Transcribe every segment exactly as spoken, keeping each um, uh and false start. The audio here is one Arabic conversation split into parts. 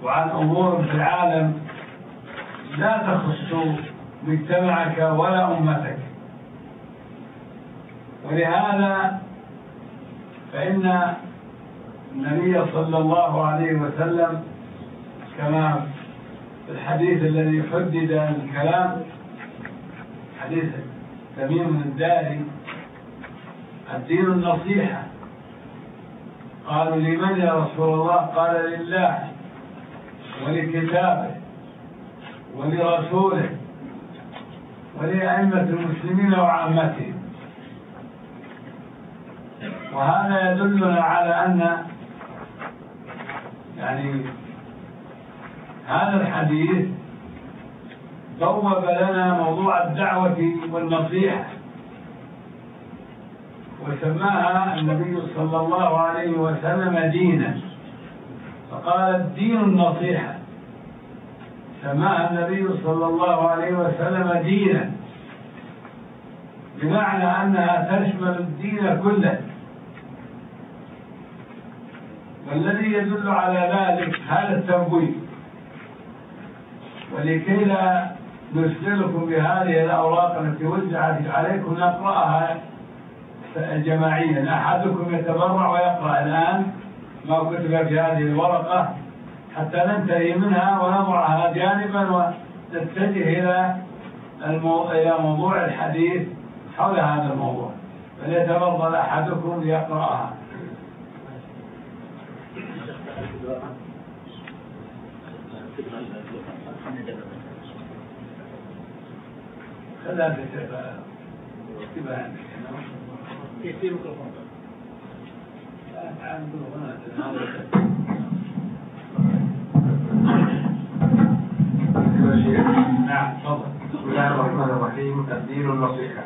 وعن أمور في العالم لا تخص مجتمعك ولا أمتك. ولهذا فإن النبي صلى الله عليه وسلم كما في الحديث الذي حدد الكلام، حديث تميم الداري: الدين النصيحة. قالوا: لمن يا رسول الله؟ قال: لله ولكتابه ولرسوله ولأئمة المسلمين وعامتهم. وهذا يدلنا على أن يعني هذا الحديث بوب لنا موضوع الدعوة والنصيحة، وسماها النبي صلى الله عليه وسلم دينا، فقال: الدين النصيحة. سماها النبي صلى الله عليه وسلم دينا، بمعنى أنها تشمل الدين كله. والذي يدل على ذلك هذا التنبيه. ولكي لا نشغلكم بهذه الأوراق التي وزعت عليكم نقرأها جماعيا، أحدكم يتبرع ويقرأ الآن ما كتب في هذه الورقة حتى ننتهي منها ونضعها جانبا ونتجه إلى المو... إلى موضوع الحديث حول هذا الموضوع. فليتفضل أحدكم ليقرأها. خلها بكتبها اكتبها عندك. كيف في ميكروفون؟ لا تعال ميكروفونات. نعم تفضل. بسم الله الرحمن الرحيم. الدين النصيحة.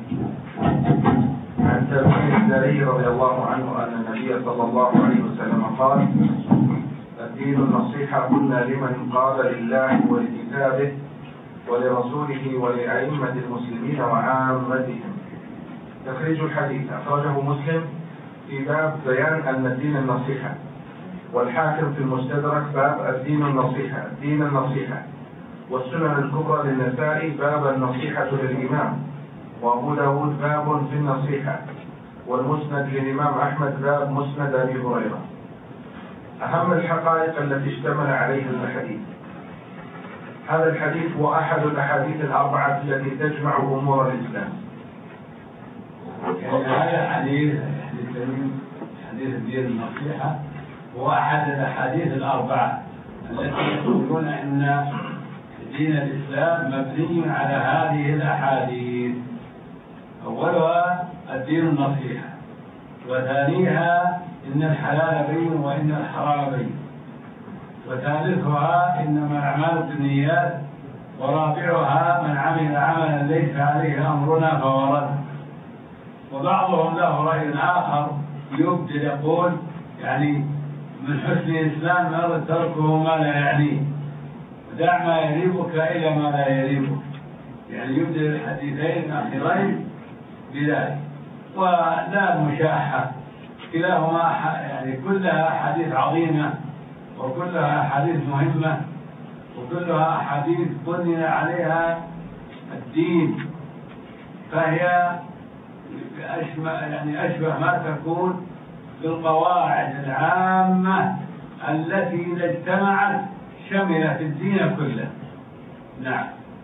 عن تميم الداري رضي الله عنه أن النبي صلى الله عليه وسلم قال: الدين النصيحة. قلنا: لمن؟ قال: لله ولكتابه ولرسوله ولأئمة المسلمين وعامتهم. تخريج الحديث أخرجه مسلم في باب بيان أن الدين النصيحة، والحاكم في المستدرك باب الدين النصيحة الدين النصيحة، والسنن الكبرى للنسائي باب النصيحة للإمام، وأبو داود باب في النصيحة، والمسند للإمام أحمد باب مسند أبي هريرة. أهم الحقائق التي اشتمل عليها الحديث. هذا الحديث هو أحد الأحاديث الأربعة التي تجمع أمور الإسلام. يعني هذا الحديث حديث الدين النصيحة هو أحد الأحاديث الأربعة التي يقولون أن دين الإسلام مبني على هذه الأحاديث. أولها الدين النصيحة، وثانيها إن الحلال بين وإن الحرام بين، وثالثها إنما الأعمال بالنيات، ورابعها من عمل عملا ليس عليه أمرنا فهو رد. وبعضهم له رأي آخر يبدل يقول يعني من حسن الإسلام أرد تركه ما لا يعنيه، ودع ما يريبك إلى ما لا يريبك، يعني يبدل الحديثين الأخيرين بذلك. ولا مشاحة، كلاهما يعني كلها أحاديث عظيمة، وكلها أحاديث مهمة، وكلها أحاديث بني عليها الدين، فهي أشبه يعني أشبه ما تكون بالقواعد العامة التي إذا اجتمعت شملت الدين كله. نعم.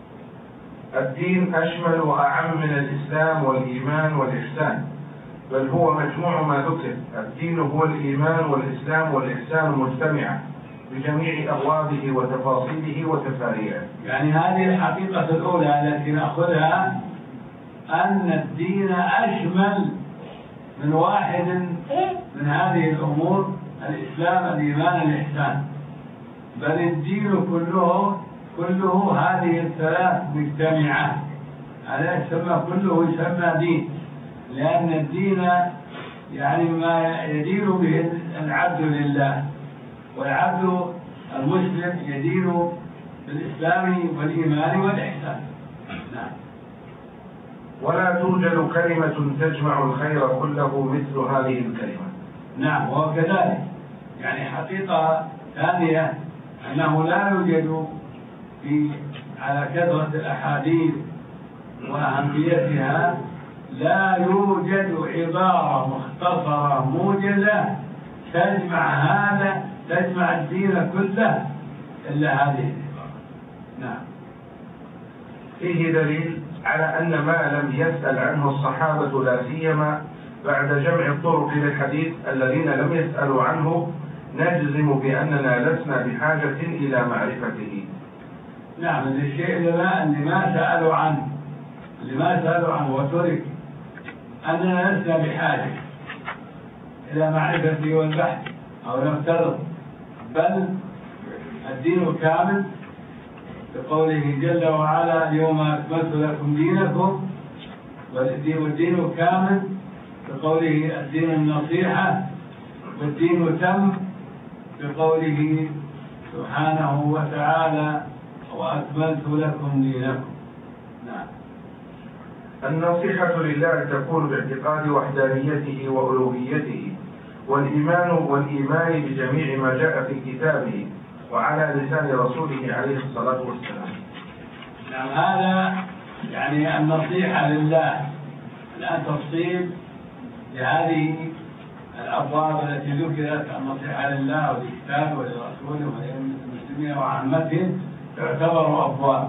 الدين أشمل وأعم من الإسلام والإيمان والإحسان، بل هو مجموع ما ذكر. الدين هو الإيمان والإسلام والإحسان مجتمعا بجميع أبوابه وتفاصيله وتفاريعه. يعني هذه الحقيقة الأولى التي نأخذها، أن الدين أشمل من واحد من هذه الأمور: الإسلام، الإيمان، الإحسان. بل الدين كله كله هذه الثلاث مجتمعة. هذا يسمى كله يسمى دين، لأن الدين يعني ما يدين به العبد لله، والعبد المسلم يدين بالإسلام والإيمان والإحسان. نعم. ولا توجد كلمة تجمع الخير كله مثل هذه الكلمة. نعم، وكذلك يعني حقيقة ثانية أنه لا يوجد في على كثرة الأحاديث وأهميتها لا يوجد عبارة مختصرة موجزة تجمع هذا تجمع الدين كله إلا هذه العبارة. نعم. فيه دليل على أن ما لم يسأل عنه الصحابة لا سيما بعد جمع الطرق للحديث الذين لم يسألوا عنه نجزم بأننا لسنا بحاجة إلى معرفته. نعم. الشيء اللي ما, اللي ما سألوا عنه اللي ما سألوا عنه وترك أننا لسنا بحاجة إلى معرفته والبحث أو نفترض، بل الدين كامل بقوله جل وعلا اليوم أكملت لكم دينكم، والدين كامل بقوله الدين النصيحة، والدين تم بقوله سبحانه وتعالى وأكملت لكم دينكم. نعم. النصيحة لله تكون باعتقاد وحدانيته وألوهيته والإيمان والإيمان بجميع ما جاء في كتابه وعلى لسان رسوله عليه الصلاة والسلام. نعم. هذا يعني النصيحة لله. الآن تفصيل لهذه الأبواب التي ذكرت، النصيحة لله ولكتابه ولرسوله وللمسلمين وعامتهم تعتبر أبواب،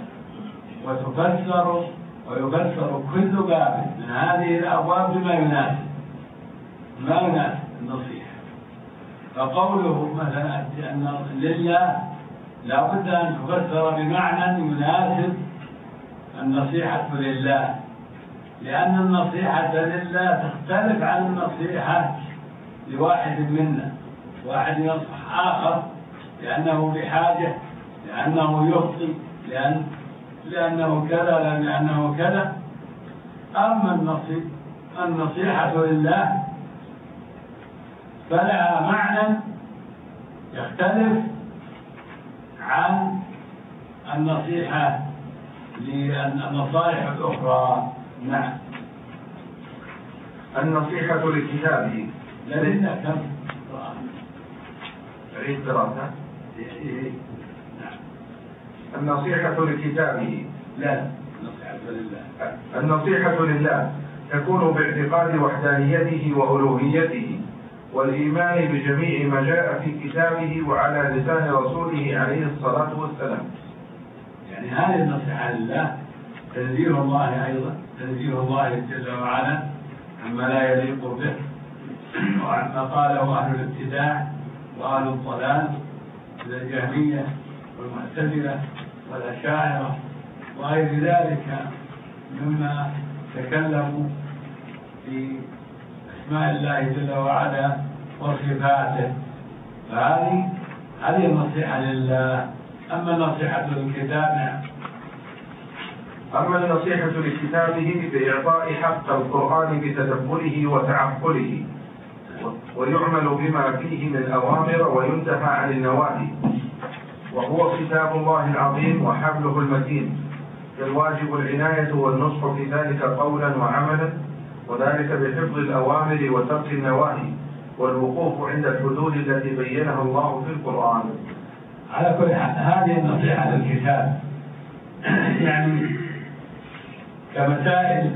وتفسر ويفسر كل باب من هذه الأبواب بما يناسب ما يناسب النصيحة. فقوله مثلا أن لله لا بد أن تفسر بمعنى يناسب النصيحة لله، لأن النصيحة لله تختلف عن النصيحة لواحد منا. واحد ينصح آخر لأنه بحاجة، لأنه يخطئ، لأن لأنه كذا لأنه كذا. أما النصيحة لله فلها معنى يختلف عن النصيحة للنصائح الأخرى. نعم. النصيحة لكتابه لدينا كم عيد دراسة. النصيحة لكتابه لا النصيحة لله النصيحة لله تكون باعتقاد وحدانيته وألوهيته والإيمان بجميع ما جاء في كتابه وعلى لسان رسوله عليه الصلاة والسلام. يعني هذه النصيحة لله تنزيه الله أيضا، تنزيه الله جل وعلا عما لا يليق به وعما قاله أهل الابتداع وأهل الضلال من الجهمية والمعتزلة والأشاعرة وغير ذلك مما تكلموا في أسماء الله جل وعلا وصفاته. فهذه هذه النصيحة لله. أما النصيحة للكتاب أما النصيحة لكتابه بإعطاء حق القرآن بتدبره وتعقله ويعمل بما فيه من أوامر وينتهى عن النواهي، وهو كتاب الله العظيم وحبله المتين، فالواجب العناية والنصح في ذلك قولا وعملا، وذلك بحفظ الأوامر وترك النواهي والوقوف عند الحدود التي بينها الله في القرآن. على كل حال هذه النصيحة للكتاب يعني كمسائل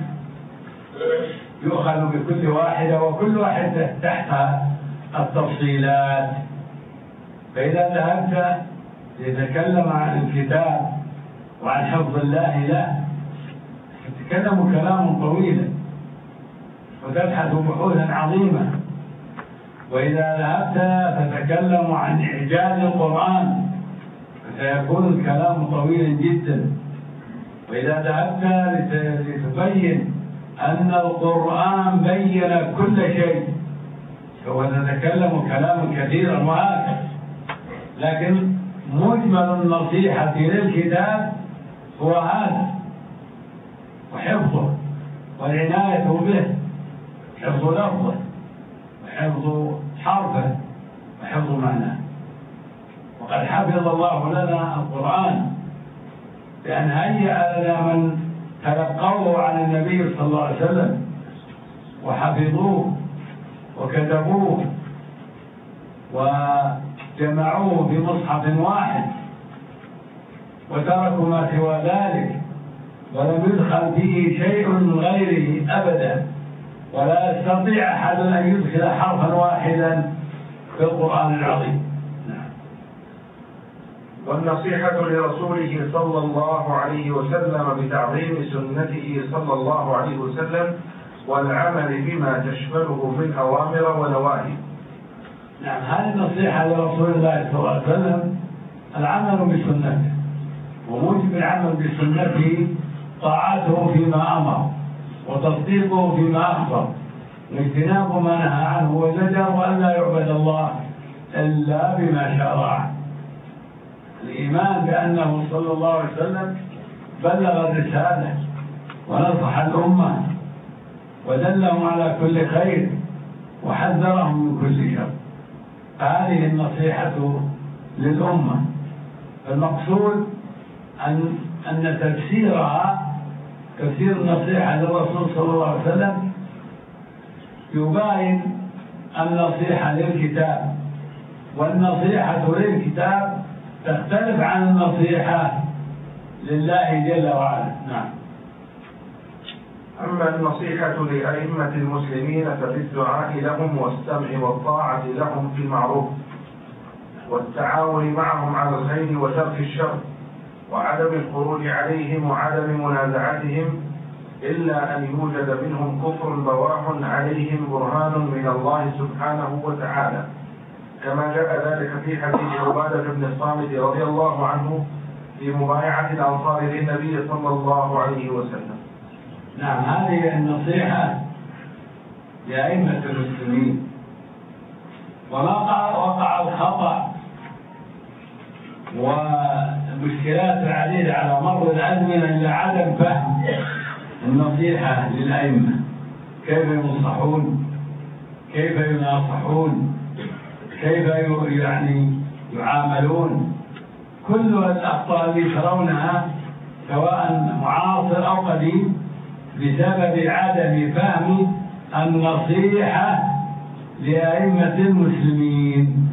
يؤخذ بكل واحدة وكل واحدة تحتها التفصيلات. فإذا ذهبت لتتكلم عن الكتاب وعن حفظ الله له تتكلم كلاما طويلا وتبحث بحوثا عظيمة. وإذا ذهبت تتكلم عن إعجاز القرآن فسيكون الكلام طويلا جدا. وإذا ذهبت لتبين أن القرآن بين كل شيء سوف تتكلم كلاما كثيرا وهكذا. لكن مجمل النصيحة للكتاب هو هذا، وحفظه والعناية به، حفظ لفظه وحفظ حرفه وحفظ معناه. وقد حفظ الله لنا القرآن بأن هيأ لنا من تلقوه عن النبي صلى الله عليه وسلم وحفظوه وكتبوه جمعوه في مصحف واحد وتركوا ما سوى ذلك، ولم يدخل فيه شيء من غيره أبدا، ولا يستطيع أحد أن يدخل حرفا واحدا في القرآن العظيم. والنصيحة لرسوله صلى الله عليه وسلم بتعظيم سنته صلى الله عليه وسلم والعمل بما تشمله من أوامر ونواهي. نعم، هذه النصيحة لرسول الله صلى الله عليه وسلم، العمل بسنته، وموجب العمل بسنته طاعته فيما أمر وتصديقه فيما أخبر واجتناب ما نهى عنه وزجر، وأن لا يعبد الله إلا بما شرع. الإيمان بأنه صلى الله عليه وسلم بلغ الرسالة ونصح الأمة ودلهم على كل خير وحذرهم من كل شر. هذه النصيحة للأمة. المقصود أن أن تفسيرها، تفسير النصيحة للرسول صلى الله عليه وسلم، يباين النصيحة للكتاب، والنصيحة للكتاب تختلف عن النصيحة لله جل وعلا. نعم. أما النصيحة لأئمة المسلمين فبالدعاء لهم والسمع والطاعة لهم في المعروف والتعاون معهم على الخير وترك الشر وعدم الخروج عليهم وعدم منازعتهم إلا أن يوجد منهم كفر بواح عليهم برهان من الله سبحانه وتعالى، كما جاء ذلك في حديث عبادة بن الصامت رضي الله عنه في مبايعة الأنصار للنبي صلى الله عليه وسلم. نعم، هذه النصيحة لأئمة المسلمين. وما وقع الخطأ والمشكلات العديدة على مر الأزمنة إلا عدم فهم النصيحة للأئمة، كيف ينصحون، كيف يناصحون، كيف يعني يعاملون. كل الأخطاء التي ترونها سواء معاصر أو قديم بسبب عدم فهم النصيحة لأئمة المسلمين.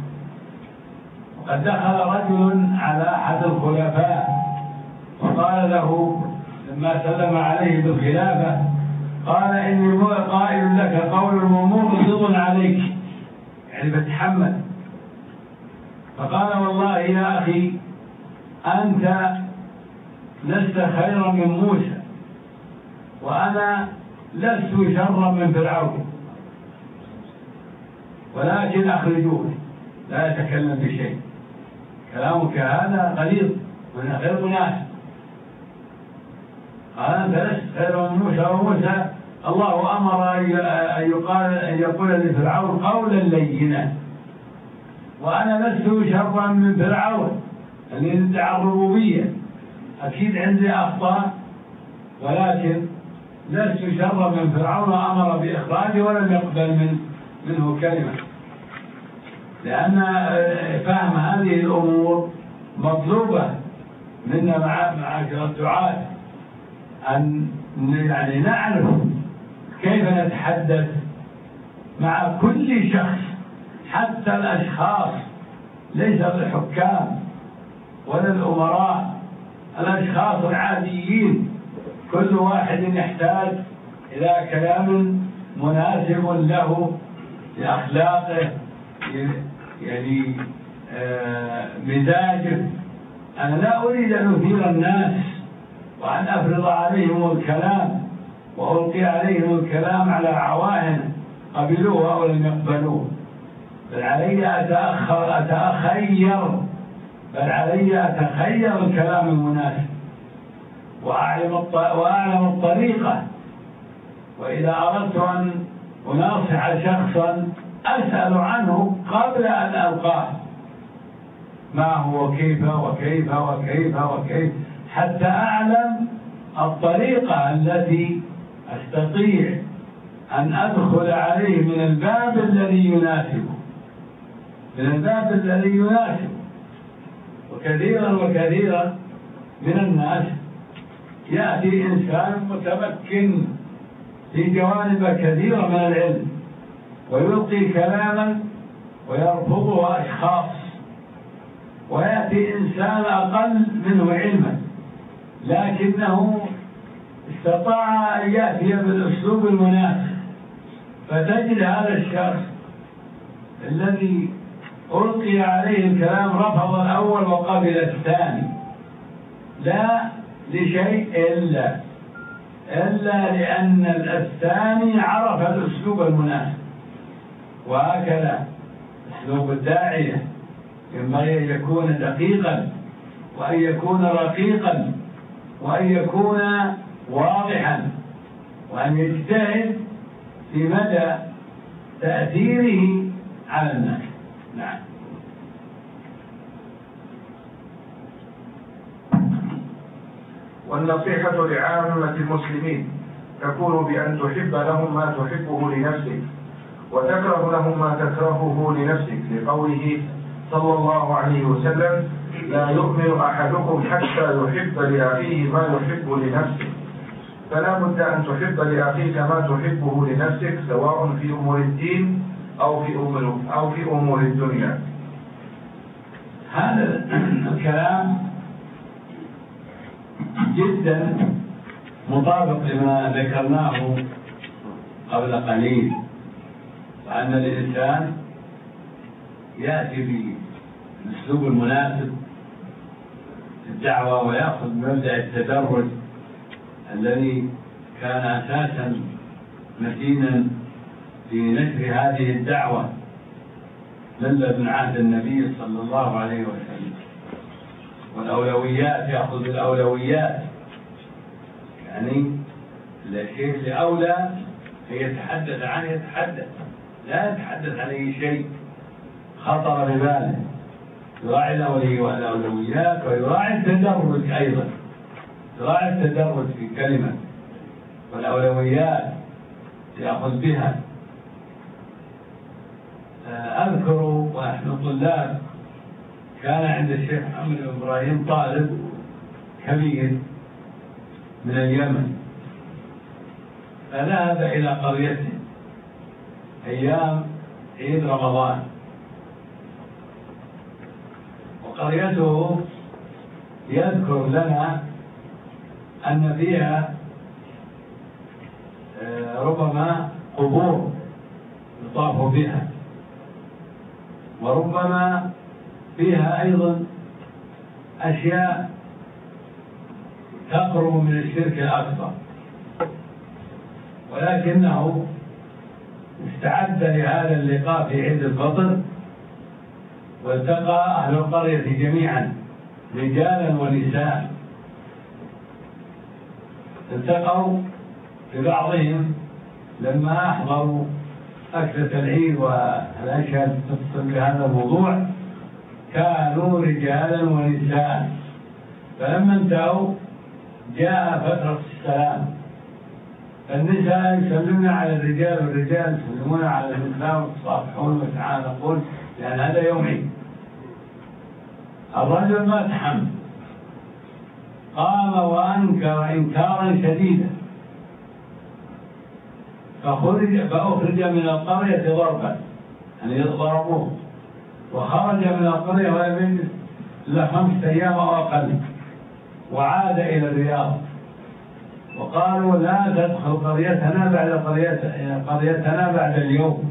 وقد دخل رجل على أحد الخلفاء وقال له لما سلم عليه بالخلافة، قال إني قائل لك قول ومغضب عليك، يعني بتحمل. فقال والله يا أخي أنت لست خيرا من موسى، وأنا لست شرا من فرعون، ولكن أخرجوني، لا يتكلم بشيء، كلامك هذا غليظ وأنا غير مناسب. قال أنت لست خيرا من موسى، وموسى الله أمر أن يقال أن يقول لفرعون قولا لينا، وأنا لست شرا من فرعون اللي يدعي الربوبية، أكيد عندي أخطاء، ولكن لست شرا من فرعون، أمر بإخراجه ولم يقبل من منه كلمة. لأن فهم هذه الأمور مطلوبة منا معاشر الدعاة، أن يعني نعرف كيف نتحدث مع كل شخص، حتى الأشخاص، ليس الحكام ولا الأمراء، الأشخاص العاديين، كل واحد يحتاج إلى كلام مناسب له لأخلاقه، يعني آه مزاجه. أنا لا أريد أن أثير الناس وأن أفرض عليهم الكلام وألقي عليهم الكلام على عوائن قبلوه أو لم يقبلوه، بل علي أتأخر أتأخير بل علي أتخير الكلام المناسب وأعلم وأعلم الطريقة. وإذا أردت أن أناصح شخصا أسأل عنه قبل أن ألقاه، ما هو كيف وكيف وكيف وكيف، حتى أعلم الطريقة التي أستطيع أن أدخل عليه من الباب الذي يناسبه، من الباب الذي يناسبه. وكثيرا وكثيرا من الناس يأتي إنسان متمكن في جوانب كثيرة من العلم ويلقي كلاما ويرفضه أشخاص يأتي إنسان أقل منه علما لكنه استطاع أن يأتي بالأسلوب المناسب، فتجد هذا الشخص الذي ألقي عليه الكلام رفض الأول وقبل الثاني، لا لشيء إلا إلا لأن الثاني عرف الأسلوب المناسب. وهكذا أسلوب الداعية ينبغي أن يكون دقيقا، وأن يكون رقيقا، وأن يكون واضحا، وأن يجتهد في مدى تأثيره على الناس. نعم. والنصيحة لعامة المسلمين تكون بأن تحب لهم ما تحبه لنفسك وتكره لهم ما تكرهه لنفسك، لقوله صلى الله عليه وسلم: لا يؤمن أحدكم حتى يحب لأخيه ما يحب لنفسه. فلا بد أن تحب لأخيك ما تحبه لنفسك، سواء في أمور الدين أو في أمور أو في أمور الدنيا. هذا الكلام جدا مطابق لما ذكرناه قبل قليل، وأن الإنسان يأتي بالأسلوب المناسب في الدعوة ويأخذ مبدأ التدرج الذي كان أساسا متينا في نشر هذه الدعوة من لدن عهد النبي صلى الله عليه وسلم. والأولويات يأخذ الأولويات، يعني الشيء اللي أولى أن يتحدث عنه يتحدث، لا يتحدث عن أي شيء خطر بباله، يراعي الأولويات ويراعي التدرج أيضا، يراعي التدرج في كلمة، والأولويات يأخذ بها. أذكر ونحن طلاب كان عند الشيخ محمد بن إبراهيم طالب كبير من اليمن، فذهب إلى قريته أيام عيد رمضان، وقريته يذكر لنا أن فيها ربما قبور يطاف بها، وربما فيها أيضا أشياء تقرب من الشرك الأكبر، ولكنه استعد لهذا اللقاء في عيد الفطر، والتقى أهل القرية جميعا رجالا ونساء، التقوا ببعضهم لما أحضروا أكلة العيد والأشياء تتصل بهذا الموضوع، كانوا رجالا ونساء. فلما انتهوا جاء فترة السلام، النساء يسلمون على الرجال والرجال يسلمون على النساء ويتصافحون ويتعانقون، لأن هذا يوم عيد. الرجل ما تحمل، قام وأنكر إنكارا شديدا، فخرج فأخرج من القرية ضربا، يعني ضربوه، وخرج من القرية ولم إلا خمسة أيام أو أقل، وعاد إلى الرياض، وقالوا لا تدخل قريتنا بعد قريتنا بعد اليوم،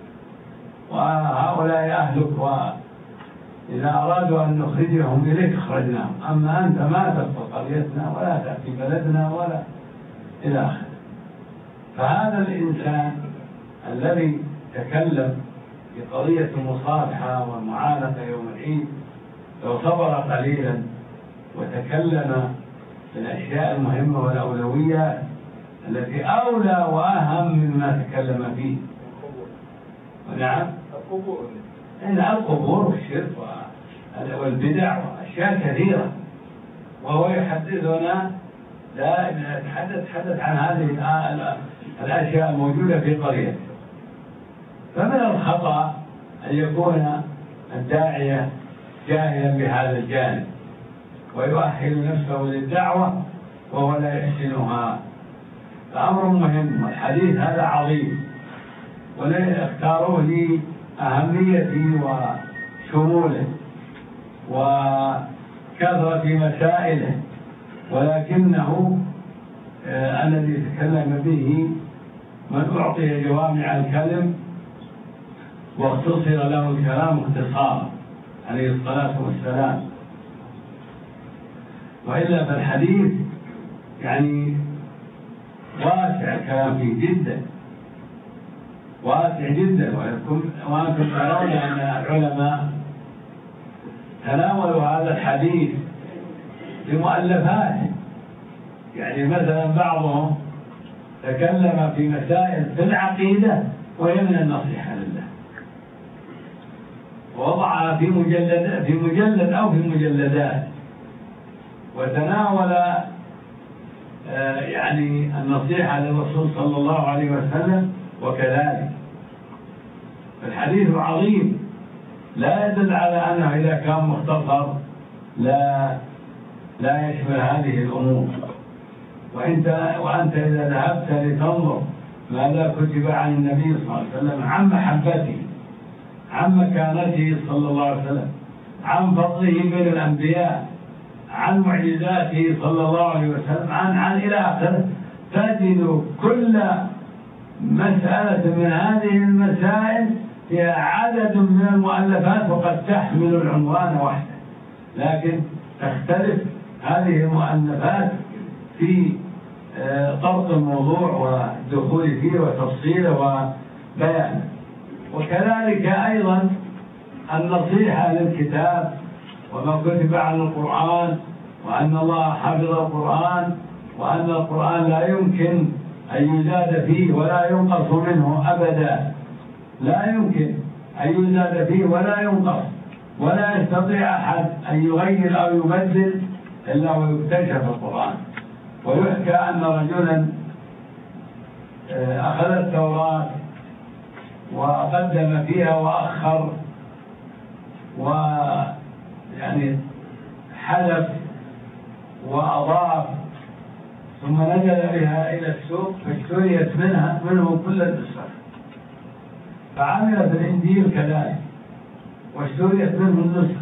وهؤلاء أهلك، وإذا أرادوا أن نخرجهم إليك خرجناهم، أما أنت ما تدخل قريتنا ولا تأتي بلدنا ولا إلى آخره. فهذا الإنسان الذي تكلم في قضية المصالحة والمعانقة يوم العيد لو صبر قليلا وتكلم في الأشياء المهمة والأولويات التي أولى وأهم مما تكلم فيه. ونعم القبور إن القبور والشرك والبدع وأشياء كثيرة، وهو يحدثنا لا يتحدث حدث عن هذه الأشياء الموجودة في قريته. فمن الخطأ أن يكون الداعية جاهلا بهذا الجانب ويؤهل نفسه للدعوة وهو لا يحسنها، فأمر مهم. والحديث هذا عظيم ولا اختاروه لأهميته وشموله، وكثرة مسائله، ولكنه آه الذي تكلم به من أعطي جوامع الكلم واختصر له الكلام اختصارا عليه الصلاة والسلام. وإلا فالحديث يعني واسع الكلام فيه جدا، واسع جدا. وأنتم ترون أن العلماء تناولوا هذا الحديث بمؤلفات، يعني مثلا بعضهم تكلم في مسائل في العقيدة وهي من النصيحة لله، ووضعها في مجلد في مجلد أو في مجلدات، وتناول آه يعني النصيحة للرسول صلى الله عليه وسلم وكذلك. الحديث عظيم لا يدل على أنه إذا كان مختصر لا لا يشمل هذه الأمور. وأنت وأنت إذا ذهبت لتنظر ماذا كتب عن النبي صلى الله عليه وسلم، عن محبته، عن مكانته صلى الله عليه وسلم، عن فضله بين الأنبياء، عن معجزاته صلى الله عليه وسلم، عن عن إلى آخره، تجد كل مسألة من هذه المسائل فيها عدد من المؤلفات وقد تحمل العنوان وحده، لكن تختلف هذه المؤلفات في طرق الموضوع والدخول فيه وتفصيله وبيانه. وكذلك أيضا النصيحة للكتاب وما كتب عن القرآن، وأن الله حفظ القرآن، وأن القرآن لا يمكن أن يزاد فيه ولا ينقص منه أبدا، لا يمكن أن يزاد فيه ولا ينقص، ولا يستطيع أحد أن يغير أو يبدل إلا ويكتشف القرآن. ويحكى أن رجلا أخذ التوراة وقدم فيها وأخر، ويعني حذف وأضاف، ثم نزل بها إلى السوق فاشتريت منها منه كل النسخ. فعمل في الإنجيل كذلك واشتريت منه النسخ،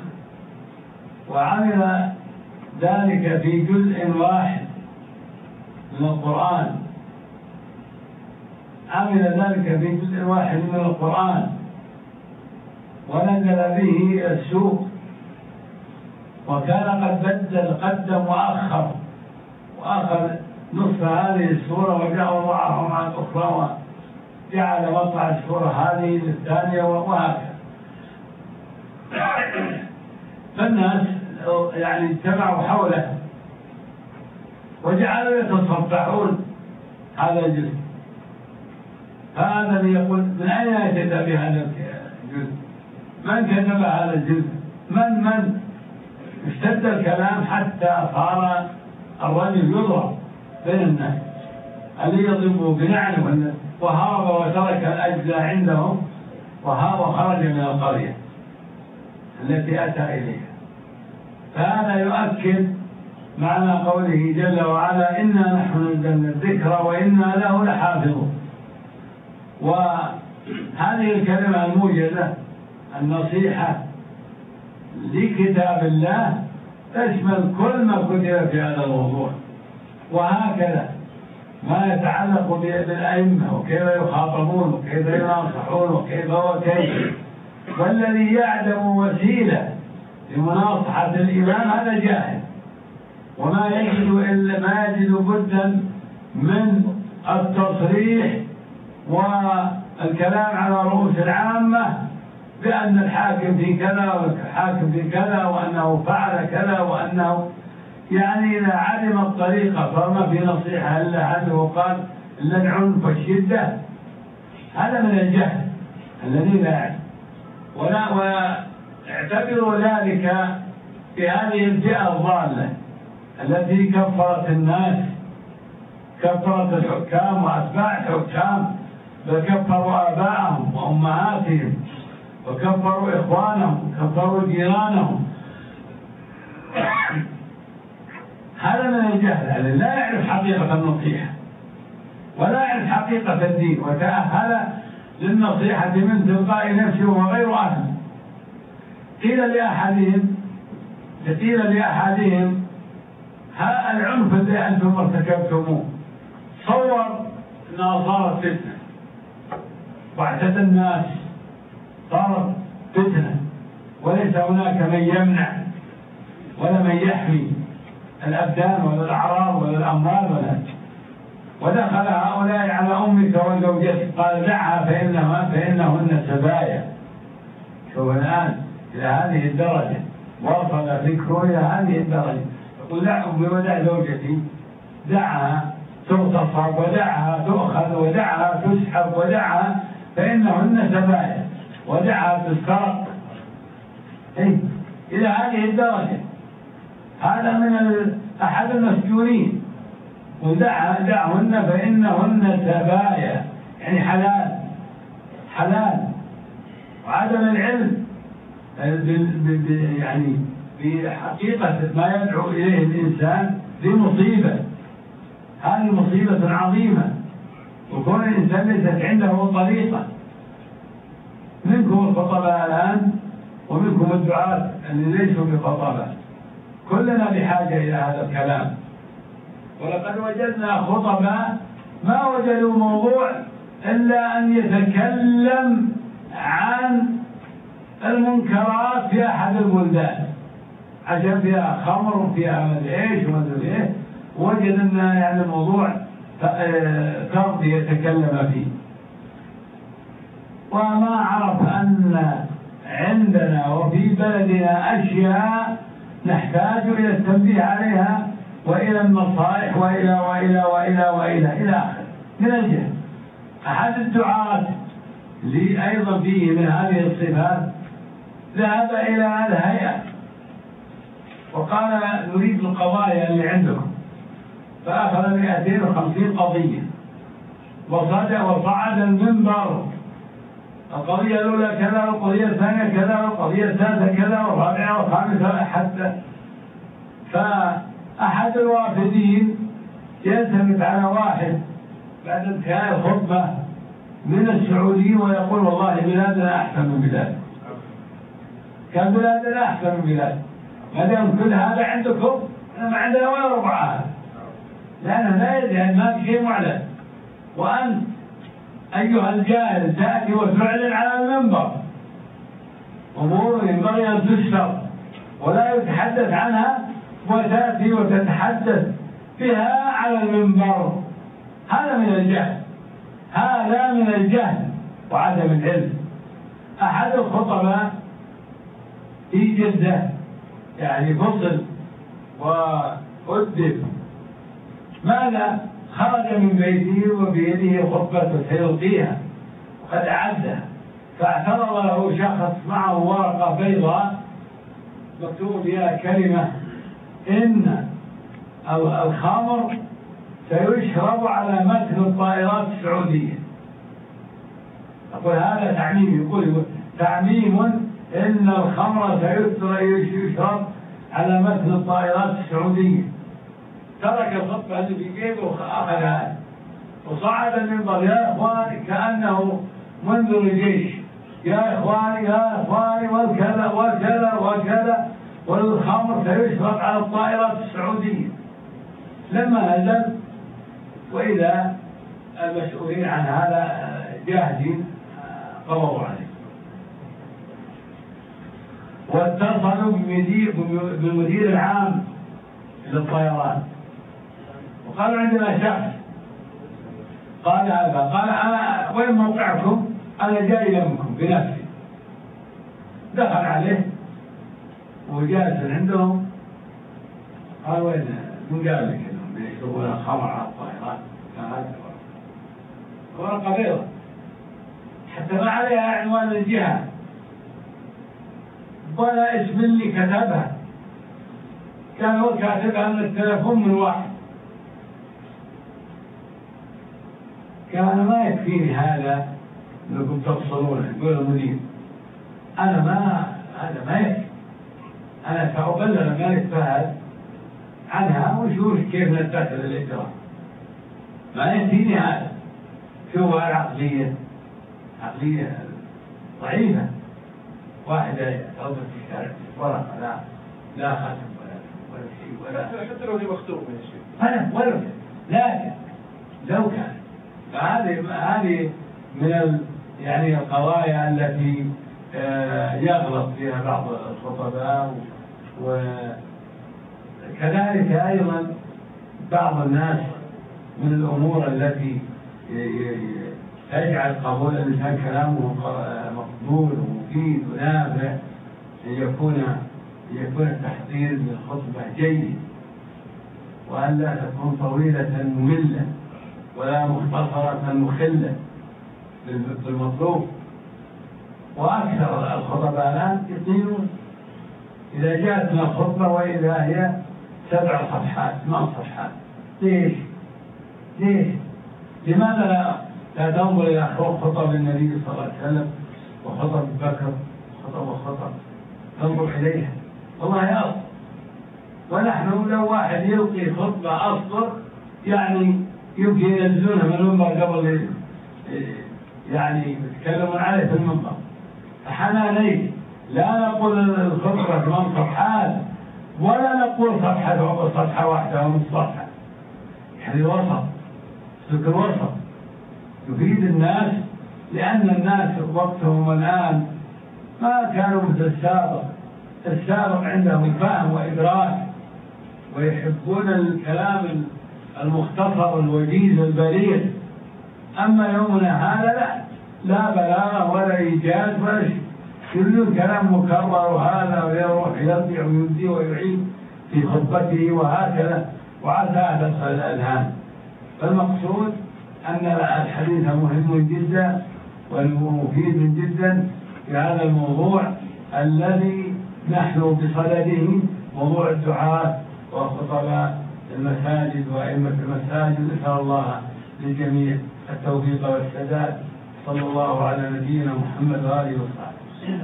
وعمل ذلك في جزء واحد من القرآن، عمل ذلك في جزء واحد من القرآن ونزل به إلى السوق، وكان قد بدل قدم وأخر، وأخذ نصف هذه السورة وجاء وضعها مع الأخرى، وجعل وضع السورة هذه للثانية وهكذا. فالناس يعني اجتمعوا حوله وجعلوا يتصفحون هذا الجزء. فهذا يقول من أين أتيت بهذا الجزء؟ من كتب هذا الجزء؟ من من اشتد الكلام حتى صار الرجل يضرب بين الناس، اللي يضربه بنعله، وهرب وترك الأجزاء عندهم وهرب وخرج من القرية التي أتى إليها. فهذا يؤكد معنى قوله جل وعلا: إنا نحن نزلنا الذكر وإنا له لحافظون. وهذه الكلمة الموجزة النصيحة لكتاب الله تشمل كل ما كتب في هذا الموضوع، وهكذا ما يتعلق بالأئمة وكيف يخاطبون وكيف يناصحون وكيف وكيف. والذي يعدم وسيلة لمناصحة الإمام هذا جاهل، وما يجد إلا ما يجد بدا من التصريح والكلام على رؤوس العامة بأن الحاكم في كذا والحاكم في كذا وأنه فعل كذا وأنه، يعني إذا علم الطريقة فما في نصيحة إلا عنه وقال إلا العنف والشدة، هذا من الجهل الذي لا يعلم. ولا واعتبروا ذلك في هذه الفئة الضالة التي كفرت الناس، كفرت الحكام وأتباع الحكام، بل كفروا آباءهم وأمهاتهم وكفروا إخوانهم وكفروا جيرانهم. هذا من الجهل الذي لا يعرف حقيقة النصيحة ولا يعرف حقيقة الدين، وتأهل للنصيحة من تلقاء نفسه وغير أهل. قيل لأحدهم: فقيل لأحدهم ها العنف الذي أنتم ارتكبتموه صور أنها صارت فتنة واعتدى الناس، صارت فتنة وليس هناك من يمنع ولا من يحمي الأبدان ولا الأعراض ولا الأموال ولا. ودخل هؤلاء على أمك وزوجتك قال دعها فإنها فإنهن سبايا. شوف الآن إلى هذه الدرجة وصل فكره إلى هذه الدرجة، يقول دع أمي ودع زوجتي، دعها تغتصب ودعها تؤخذ ودعها تسحب ودعها فإنهن سبايا ودعها تسرق. إيه؟ إلى هذه الدرجة. هذا من أحد المسجونين، ودعها دعهن فإنهن سبايا يعني حلال حلال. وعدم العلم يعني بحقيقة ما يدعو إليه الإنسان لمصيبة، هذه مصيبة عظيمة. وكون الإنسان ليست عنده طريقة. منكم الخطباء الآن ومنكم الدعاة اللي ليسوا بخطباء، كلنا بحاجة إلى هذا الكلام. ولقد وجدنا خطباء ما وجدوا موضوع إلا أن يتكلم عن المنكرات في أحد البلدان، عشان فيها خمر وفيها مدري إيش ومدري إيه، وجد أن يعني الموضوع ترضي يتكلم فيه، وما عرف أن عندنا وفي بلدنا أشياء نحتاج إلى التنبيه عليها وإلى النصائح وإلى وإلى وإلى وإلى إلى آخر من الجهل. أحد الدعاة لي أيضا فيه من هذه الصفات ذهب إلى الهيئة وقال نريد القضايا اللي عندكم، فأخذ مئتين وخمسين قضية وصعد وصعد المنبر، القضية الأولى كذا والقضية الثانية كذا والقضية الثالثة كذا والرابعة والخامسة حتى. فأحد الوافدين يلتفت على واحد بعد انتهاء الخطبة من السعوديين ويقول والله بلادنا أحسن من بلادكم، كان بلادنا أحسن من بلادكم، ما دام كل هذا عندكم أنا ما عندنا ولا ربعها، لأنه لا يدري ما في شيء معلن. وأنت أيها الجاهل تأتي وتعلن على المنبر أمور ينبغي أن تستر ولا يتحدث عنها، وتأتي وتتحدث بها على المنبر. هذا من الجهل، هذا من الجهل وعدم العلم. أحد الخطباء في جدة يعني فصل وأدب، ماذا؟ خرج من بيته وبيده خطبة سيلقيها وقد أعدها، فاعترض له شخص معه ورقة بيضاء مكتوب فيها كلمة إن الخمر سيشرب على متن الطائرات السعودية. أقول هذا تعميم، يقول تعميم إن الخمر سيشرب على متن الطائرات السعودية. ترك الخطبة اللي في جيبه وأخذها وصعد المنبر يا إخواني كأنه منذر الجيش، يا إخواني يا إخواني والكذا والكذا والكذا والخمر سيشرب على الطائرات السعودية. لما نزل وإذا المسؤولين عن هذا جاهزين قبضوا عليه، واتصلوا بالمدير العام للطيران وقالوا عندنا شخص قال هذا، قال أنا وين موقعكم؟ أنا جاي يمكم بنفسي. دخل عليه وجالس عندهم، قال وين من قال لك انهم يشربون خمر على الطائرات؟ كان هذا ورقة بيضاء حتى ما عليها عنوان الجهة ولا اسم اللي كتبها، كان هو كاتبها من التلفون من واحد. كان ما يكفيني هذا انكم تفصلون. يقول المدير انا ما هذا ما يكفي، انا سأبلغ الملك فهد عنها وشوف كيف نتخذ الإجراء، ما يكفيني هذا. شوف العقلية عقلية ضعيفة، واحدة تضرب في الشارع ورقة لا لا ختم ولا ولا شيء ولا حتى لو هي مختومة يا شيخ. أنا ولا لكن لو كان فهذه هذه من ال يعني القضايا التي يغلط فيها بعض الخطباء، وكذلك أيضا بعض الناس من الأمور التي تجعل قبول الإنسان كلامه مقبول ومفيد ونافع يكون يكون التحضير للخطبة جيد، وأن لا تكون طويلة مملة ولا مختصرة مخلة بالمطلوب. وأكثر الخطباء الآن يطيلون، إذا جاءت من الخطبة وإذا هي سبع صفحات ثمان صفحات. ليش؟ ليش؟ لماذا لا, لا تنظر إلى خطب النبي صلى الله عليه وسلم وخطب بكر خطب وخطب تنظر إليها والله يا أصل. ونحن لو واحد يلقي خطبة أصدر يعني يمكن ينزلونها من المنبر قبل يعني يتكلمون عليه في المنبر. فحنانيك لا نقول الخطبة ثمان صفحات ولا نقول صفحة صفحة واحدة أو نص صفحة، يعني وسط سلك الوسط يفيد الناس، لأن الناس وقتهم الآن ما كانوا مثل السابق. السابق عندهم فهم وإدراك ويحبون الكلام المختصر الوجيز البليغ. أما يومنا هذا لا لا بلاغة ولا إيجاز ولا شيء، كل كلام مكرر، وهذا ويروح يرجع ويبدي ويعيد في خطبته وهكذا، وعسى أن تدخل الأذهان. فالمقصود أن الحديث مهم جدا ومفيد جدا في هذا الموضوع الذي نحن بصدده، موضوع الدعاة وخطباء المساجد وأئمة المساجد. نسأل الله للجميع التوفيق والسداد. صلى الله على نبينا محمد وآله وصحبه.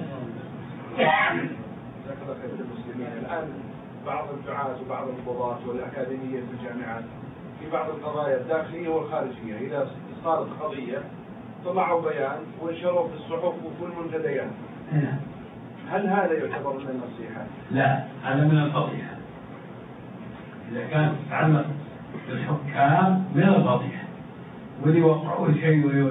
الآن بعض الدعاة وبعض القضاة والأكاديمية في الجامعات في بعض القضايا الداخلية والخارجية إذا صارت قضية طلعوا بيان وانشروا في الصحف وفي المنتديات. هل هذا يعتبر من النصيحة؟ لا، هذا من الفضيحة. إذا كانت تتعلق بالحكام من الفضيحة، واللي وقعوا شيء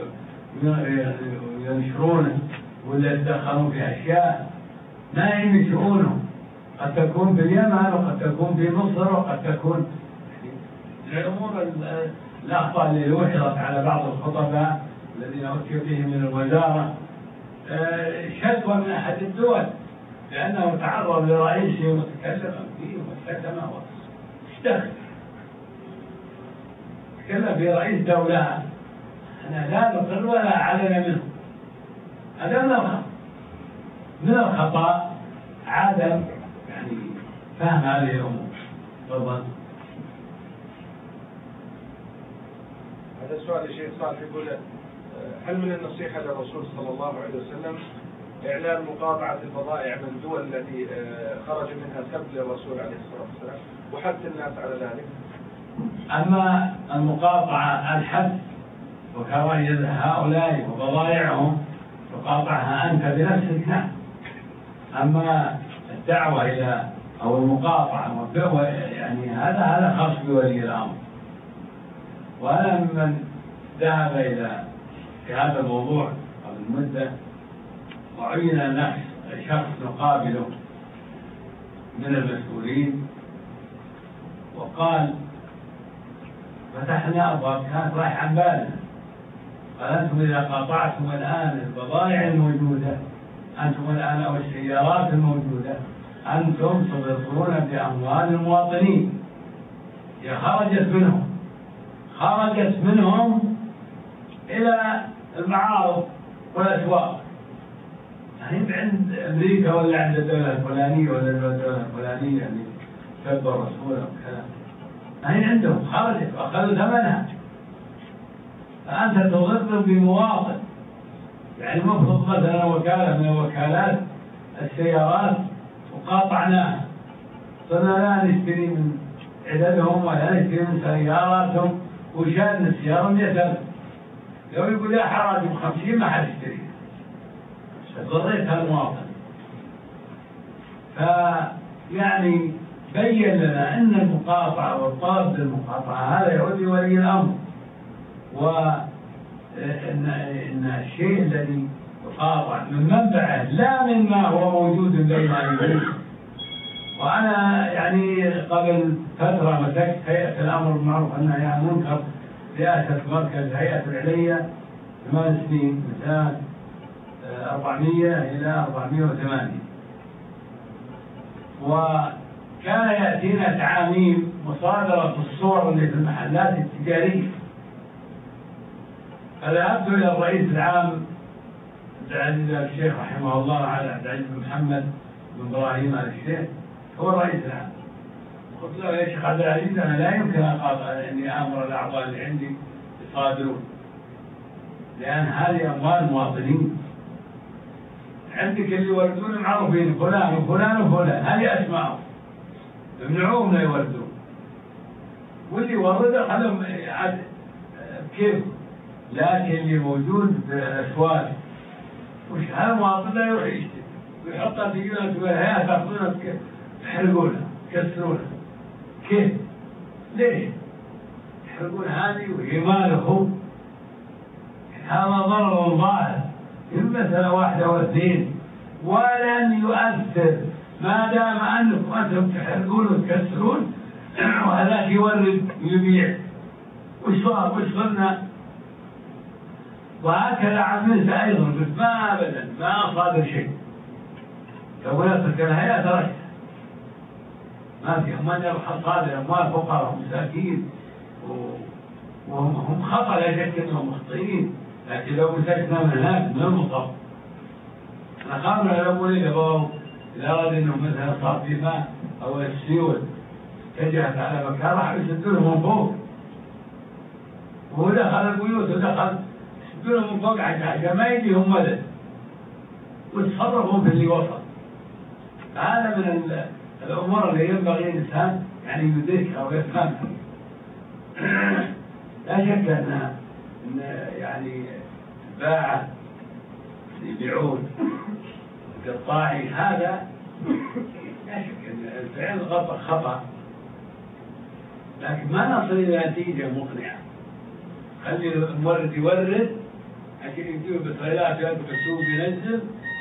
وينشرونه ولا يتدخلون في أشياء ما يهم شؤونهم، قد تكون في اليمن وقد تكون في مصر وقد تكون الأمور الأخطاء اللي وحرت على بعض الخطباء الذين أتوا فيهم من الوزارة شكوى من أحد الدول لأنه تعرض لرئيسه وتكلم فيه وشتم واشتغل تكلم في رئيس دولة. أنا لا نقر ولا أعلن منه. هذا من الخطأ من الخطأ عدم يعني فهم هذه الأمور. تفضل. هذا السؤال الشيخ صالح يقول هل من النصيحة للرسول صلى الله عليه وسلم إعلان مقاطعة البضائع من الدول التي خرج منها سب للرسول عليه الصلاة والسلام وحث الناس على ذلك؟ أما المقاطعة الحث وكراهية هؤلاء وبضائعهم تقاطعها أنت بنفسك نعم. أما الدعوة إلى أو المقاطعة يعني هذا هذا خاص بولي الأمر. وأنا ممن ذهب إلى في هذا الموضوع قبل مدة وعين نفس شخص نقابله من المسؤولين وقال فتحنا أبواب كانت رايح عن بالنا، قال أنتم إذا قاطعتم الآن البضائع الموجودة أنتم الآن أو السيارات الموجودة أنتم تضرون بأموال المواطنين. هي خرجت منهم خرجت منهم إلى المعارض والأسواق، يعني عند أمريكا ولا عند الدولة الفلانية ولا الدولة الفلانية اللي سب الرسول وكذا، هي عندهم خرجت وأخذوا ثمنها. فأنت تضر بمواطن، يعني المفروض مثلا وكالة من وكالات السيارات وقاطعناها صرنا لا نشتري من عددهم ولا نشتري من سياراتهم وشان السيارة مئة. لو يقول يا حراج بخمسين ما حد يشتريها، ضريتها المواطن. يعني بين لنا أن المقاطعة والطلب للمقاطعة هذا يعود لولي الأمر، وأن إن الشيء الذي يقاطع من منبعه لا مما هو موجود بين أيديه. وأنا يعني قبل فترة مسكت هيئة الأمر بالمعروف والنهي عن المنكر، رئاسة مركز هيئة العلية ثمان سنين من سنة أربعمائة إلى أربعمائة وثمانين، وكان يأتينا تعاميم مصادرة الصور اللي في المحلات التجارية. فذهبت إلى الرئيس العام عبد العزيز آل الشيخ رحمه الله، على عبد العزيز بن محمد بن إبراهيم آل الشيخ، هو الرئيس العام. قلت له يا شيخ عبد العزيز أنا لا يمكن أقاطع إني أمر الأعضاء اللي عندي يصادرون، لأن هذه أموال مواطنين. عندك اللي يوردون معروفين فلان وفلان وفلان، هذه أسماء ممنوعون لا يوردون، واللي يورده خلهم كيف. لكن اللي موجود بالأسواق وش هالمواطن لا يروح يشتري ويحطها في جنة والهيئة تأخذونها تحرقونها تكسرونها. كيف؟ ليش؟ يحرقون هذه وهي ماله، هذا ضرر ظاهر مسألة واحدة واثنين، ولن يؤثر ما دام أنكم أنتم تحرقون وتكسرون وهذاك يورد ويبيع. وش صار؟ وش صرنا؟ وهكذا عملت أيضا، بس ما أبدا ما صادر شيء. لو نترك الهيئة تركت ما في أمان يبحث صادر أموال فقراء مساكين وهم هم خطأ، لا شك أنهم مخطئين، لكن لو مسكنا من هناك من المصاب أنا خامر الأولي لبعض إذا أراد أنهم مثلا صار في ماء أو السيول اتجهت على مكان راح يسدونهم من فوق، وهو دخل البيوت ودخل يسدونهم من فوق عشان ما يجيهم مدد ويتصرفوا في اللي وصل. هذا من الأمور اللي ينبغي الإنسان يعني يدركها ويفهمها. لا شك أن إن يعني الباعة يبيعون قطاعي هذا لا شك أن الفعل خطأ خطأ، لكن ما نصل إلى نتيجة مقنعة. خلي المورد يورد عشان يجيب بطريقات يركب السوق ينزل،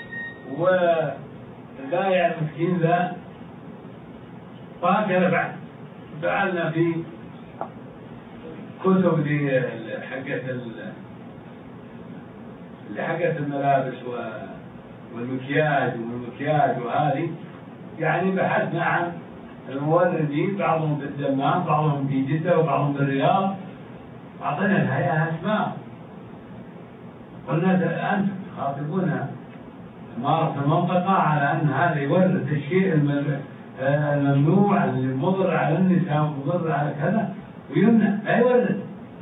والبائع المسكين ذا. وهكذا بعد فعلنا في كتب اللي حقت اللي حقت الملابس والمكياج والمكياج وهذه، يعني بحثنا عن الموردين، بعضهم في الدمام بعضهم في جدة وبعضهم بالرياض، أعطينا الهيئة أسماء قلنا أنتم تخاطبون إمارة المنطقة على أن هذا يورد الشيء الممنوع المضر على النساء ومضر على كذا ويمنع، لا يورد.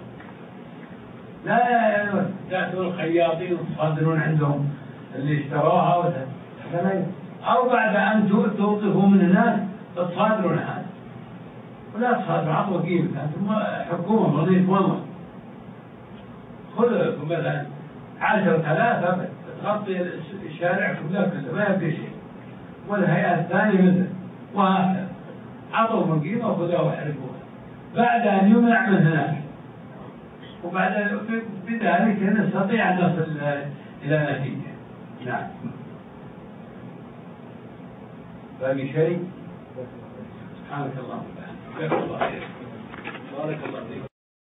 لا يورد. تأتون الخياطين وتصادرون عندهم اللي اشتروها وهذا، أو بعد أن توقفوا من هناك تصادرون هذا، ولا تصادروا عطوا قيمة. أنتم حكومة مرضية والله، خذوا لكم مثلا عشرة آلاف تغطي الشارع كله ما يبقى شيء، والهيئة الثانية مثل، وهكذا عطوا من قيمة وخذوها وحرقوها بعد أن يمنع من هناك، وبعد بذلك نستطيع أن نصل إلى نتيجة. نعم. باقي شيء؟ سبحانك اللهم وبحمدك.